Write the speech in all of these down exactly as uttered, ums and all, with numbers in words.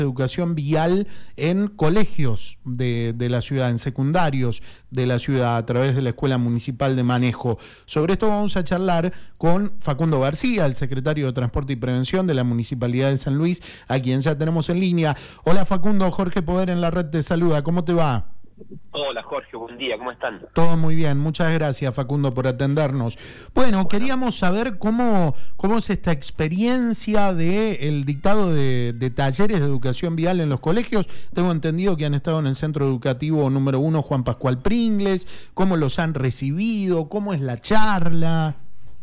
educación vial en colegios de, de la ciudad, en secundarios de la ciudad, a través de la Escuela Municipal de Manejo. Sobre esto vamos a charlar con Facundo García, el secretario de Transporte y Prevención de la Municipalidad de San Luis, a quien ya tenemos en línea. Hola Facundo, Jorge Poder en la red te saluda, ¿cómo te va? Hola Jorge, buen día, ¿cómo están? Todo muy bien, muchas gracias Facundo por atendernos. Bueno, bueno. queríamos saber cómo, cómo es esta experiencia del dictado de, de talleres de educación vial en los colegios. Tengo entendido que han estado en el centro educativo número uno Juan Pascual Pringles, cómo los han recibido, cómo es la charla.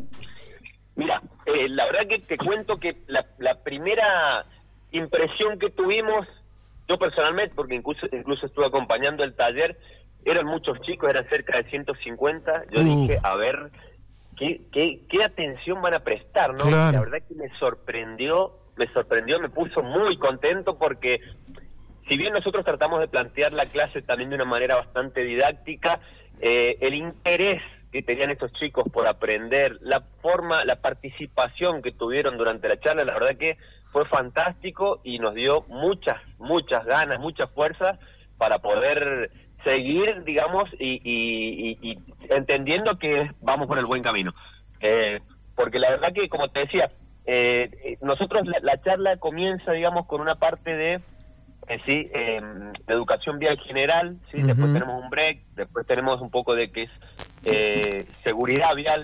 Mira, eh, la verdad que te cuento que la, la primera impresión que tuvimos, yo personalmente, porque incluso, incluso estuve acompañando el taller, eran muchos chicos, eran cerca de ciento cincuenta, yo uh. dije, a ver, ¿qué, qué, qué atención van a prestar, ¿no? Claro. La verdad que me sorprendió, me sorprendió, me puso muy contento porque, si bien nosotros tratamos de plantear la clase también de una manera bastante didáctica, eh, el interés que tenían estos chicos por aprender, la forma, la participación que tuvieron durante la charla, la verdad que fue fantástico y nos dio muchas, muchas ganas, mucha fuerza para poder seguir, digamos, y, y, y, y entendiendo que vamos por el buen camino. Eh, porque la verdad que, como te decía, eh, nosotros la, la charla comienza, digamos, con una parte de Eh, sí, eh, de educación vial general, sí, uh-huh. Después tenemos un break, después tenemos un poco de que es eh, seguridad vial,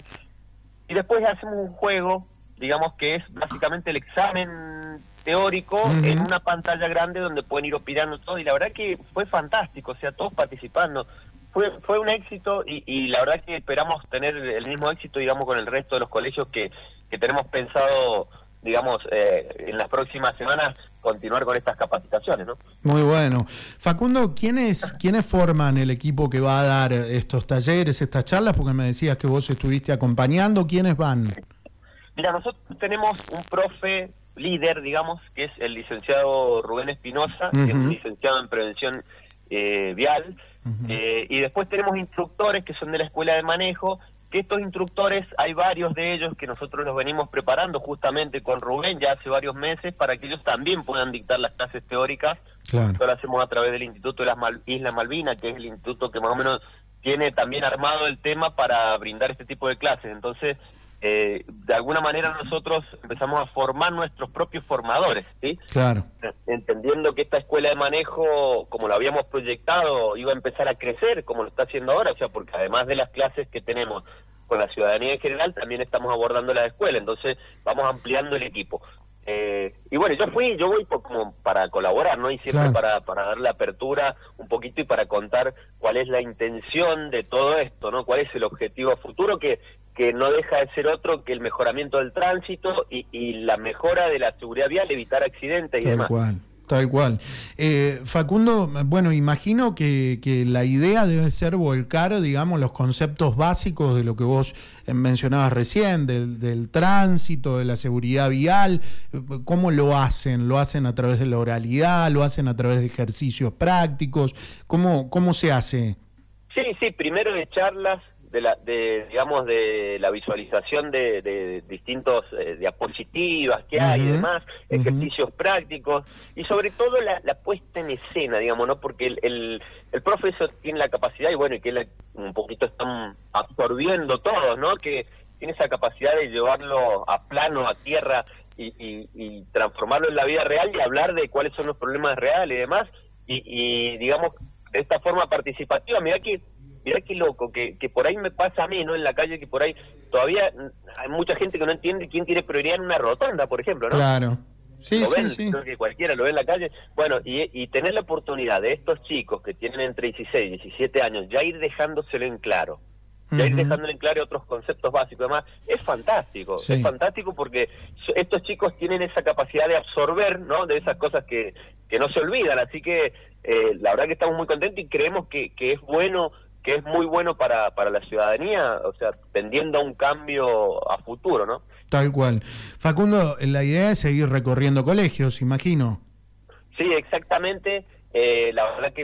y después hacemos un juego, digamos que es básicamente el examen teórico uh-huh. en una pantalla grande donde pueden ir opinando todo, y la verdad que fue fantástico, o sea, todos participando, fue fue un éxito, y, y la verdad que esperamos tener el mismo éxito, digamos, con el resto de los colegios que, que tenemos pensado, digamos, eh, en las próximas semanas continuar con estas capacitaciones, ¿no? Muy bueno. Facundo, ¿quiénes, ¿quiénes forman el equipo que va a dar estos talleres, estas charlas? Porque me decías que vos estuviste acompañando. ¿Quiénes van? Mira, nosotros tenemos un profe líder, digamos, que es el licenciado Rubén Espinosa, uh-huh. que es un licenciado en prevención eh, vial, uh-huh. eh, y después tenemos instructores que son de la Escuela de Manejo, que estos instructores, hay varios de ellos que nosotros los venimos preparando justamente con Rubén ya hace varios meses para que ellos también puedan dictar las clases teóricas. Claro. Esto lo hacemos a través del Instituto de las Mal- Islas Malvinas, que es el instituto que más o menos tiene también armado el tema para brindar este tipo de clases. Entonces, eh, de alguna manera nosotros empezamos a formar nuestros propios formadores, ¿sí? Claro. Entendiendo que esta escuela de manejo, como lo habíamos proyectado, iba a empezar a crecer, como lo está haciendo ahora, o sea, porque además de las clases que tenemos con la ciudadanía en general, también estamos abordando la escuela, entonces vamos ampliando el equipo. Eh, y bueno, yo fui, yo voy por, como para colaborar, ¿no? Y siempre claro. para, para darle apertura un poquito y para contar cuál es la intención de todo esto, ¿no? Cuál es el objetivo futuro que, que no deja de ser otro que el mejoramiento del tránsito y, y la mejora de la seguridad vial, evitar accidentes y Tal demás. Cual. Tal cual. Eh, Facundo, bueno, imagino que, que la idea debe ser volcar, digamos, los conceptos básicos de lo que vos mencionabas recién, del, del tránsito, de la seguridad vial. ¿Cómo lo hacen? ¿Lo hacen a través de la oralidad? ¿Lo hacen a través de ejercicios prácticos? ¿Cómo, cómo se hace? Sí, sí, primero de charlas, de la, de, digamos, de la visualización de, de distintos eh, diapositivas que hay uh-huh. y demás, ejercicios uh-huh. prácticos, y sobre todo la, la puesta en escena, digamos, ¿no? Porque el, el, el profesor tiene la capacidad, y bueno, y que él un poquito están absorbiendo todos, ¿no? Que tiene esa capacidad de llevarlo a plano, a tierra, y, y, y transformarlo en la vida real y hablar de cuáles son los problemas reales y demás, y, y digamos, de esta forma participativa. Mirá que Mirá qué loco, que, que por ahí me pasa a mí, ¿no? En la calle, que por ahí todavía hay mucha gente que no entiende quién tiene prioridad en una rotonda, por ejemplo, ¿no? Claro. Sí, lo sí, ven, sí. Creo que cualquiera lo ve en la calle. Bueno, y, y tener la oportunidad de estos chicos que tienen entre dieciséis y diecisiete años, ya ir dejándoselo en claro, ya uh-huh. ir dejándole en claro otros conceptos básicos, además, es fantástico, sí. es fantástico porque estos chicos tienen esa capacidad de absorber, ¿no? De esas cosas que, que no se olvidan, así que eh, la verdad que estamos muy contentos y creemos que, que es bueno, que es muy bueno para, para la ciudadanía, o sea, tendiendo a un cambio a futuro, ¿no? Tal cual. Facundo, la idea es seguir recorriendo colegios, imagino. Sí, exactamente. Eh, la verdad que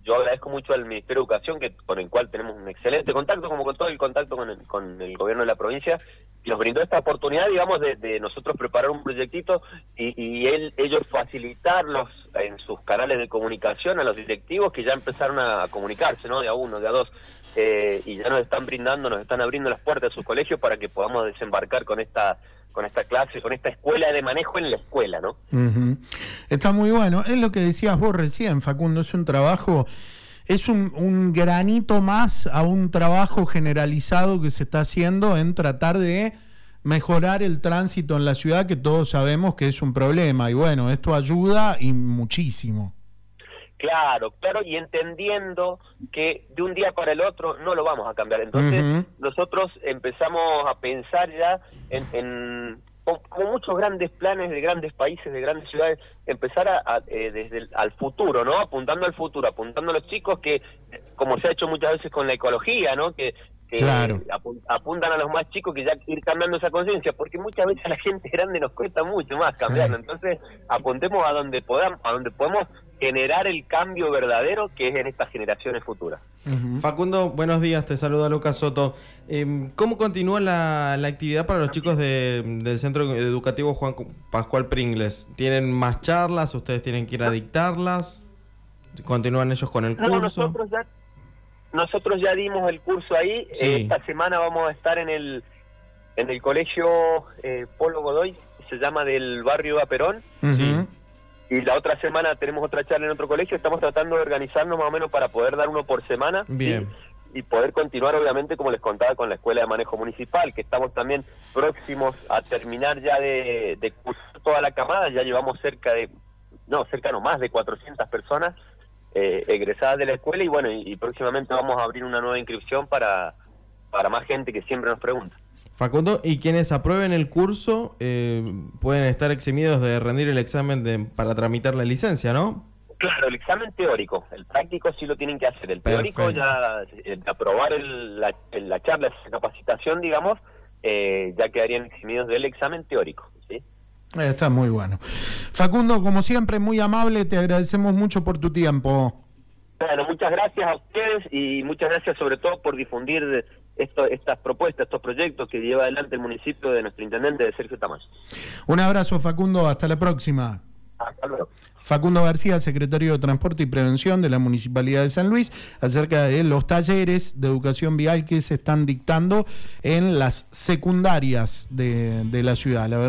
yo agradezco mucho al Ministerio de Educación, que con el cual tenemos un excelente contacto, como con todo el contacto con el, con el gobierno de la provincia, que nos brindó esta oportunidad, digamos, de, de nosotros preparar un proyectito y, y él, ellos facilitarlos en sus canales de comunicación a los directivos que ya empezaron a, a comunicarse, ¿no? De a uno, de a dos, eh, y ya nos están brindando, nos están abriendo las puertas de sus colegios para que podamos desembarcar con esta con esta clase, con esta escuela de manejo en la escuela, ¿no? Uh-huh. Está muy bueno. Es lo que decías vos recién, Facundo, es un trabajo, es un, un granito más a un trabajo generalizado que se está haciendo en tratar de mejorar el tránsito en la ciudad, que todos sabemos que es un problema, y bueno, esto ayuda y muchísimo. Claro, claro, y entendiendo que de un día para el otro no lo vamos a cambiar. Entonces, uh-huh. nosotros empezamos a pensar ya en, en como muchos grandes planes de grandes países, de grandes ciudades, empezar a, a eh, desde el, al futuro, ¿no? Apuntando al futuro, apuntando a los chicos que, como se ha hecho muchas veces con la ecología, ¿no? Que, que claro. apuntan a los más chicos, que ya ir cambiando esa conciencia, porque muchas veces a la gente grande nos cuesta mucho más cambiarlo. Sí. Entonces, apuntemos a donde podamos, a donde podemos generar el cambio verdadero que es en estas generaciones futuras. Uh-huh. Facundo, buenos días, te saluda Lucas Soto. Eh, ¿Cómo continúa la, la actividad para los chicos de, del Centro Educativo Juan Pascual Pringles? ¿Tienen más charlas? ¿Ustedes tienen que ir a dictarlas? ¿Continúan ellos con el curso? No, nosotros ya, nosotros ya dimos el curso ahí. Sí. Eh, esta semana vamos a estar en el en el colegio eh, Polo Godoy, se llama del barrio Aperón. Uh-huh. Sí. Y la otra semana tenemos otra charla en otro colegio. Estamos tratando de organizarnos más o menos para poder dar uno por semana. Bien. Y, y poder continuar, obviamente, como les contaba, con la Escuela de Manejo Municipal, que estamos también próximos a terminar ya de, de cursar toda la camada. Ya llevamos cerca de, no, cerca no más de cuatrocientas personas eh, egresadas de la escuela. Y bueno, y, y próximamente vamos a abrir una nueva inscripción para, para más gente que siempre nos pregunta. Facundo, y quienes aprueben el curso eh, pueden estar eximidos de rendir el examen de, para tramitar la licencia, ¿no? Claro, el examen teórico, el práctico sí lo tienen que hacer, el teórico Perfecto. ya, el aprobar el, la, la charla, esa capacitación, digamos, eh, ya quedarían eximidos del examen teórico, ¿sí? Está muy bueno. Facundo, como siempre, muy amable, te agradecemos mucho por tu tiempo. Bueno, muchas gracias a ustedes y muchas gracias sobre todo por difundir esto, estas propuestas, estos proyectos que lleva adelante el municipio de nuestro intendente, de Sergio Tamayo. Un abrazo, Facundo, hasta la próxima. Hasta luego. Facundo García, secretario de Transporte y Prevención de la Municipalidad de San Luis, acerca de los talleres de educación vial que se están dictando en las secundarias de, de la ciudad. La verdad